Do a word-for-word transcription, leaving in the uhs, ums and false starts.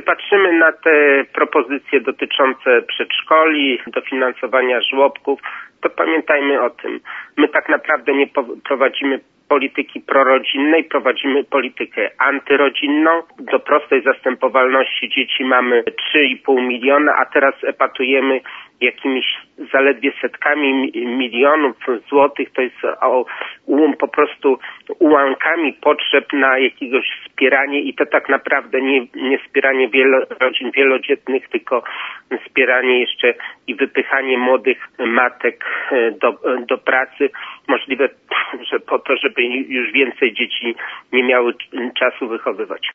patrzymy na te propozycje dotyczące przedszkoli, dofinansowania żłobków, to pamiętajmy o tym. My tak naprawdę nie prowadzimy polityki prorodzinnej, prowadzimy politykę antyrodzinną. Do prostej zastępowalności dzieci mamy trzy i pół miliona, a teraz epatujemy jakimiś zaledwie setkami milionów złotych. To jest o, um, po prostu ułankami potrzeb na jakiegoś wspieranie i to tak naprawdę nie, nie wspieranie wielo, rodzin wielodzietnych, tylko wspieranie jeszcze i wypychanie młodych matek do, do pracy. Możliwe, że po to, żeby już więcej dzieci nie miały czasu wychowywać.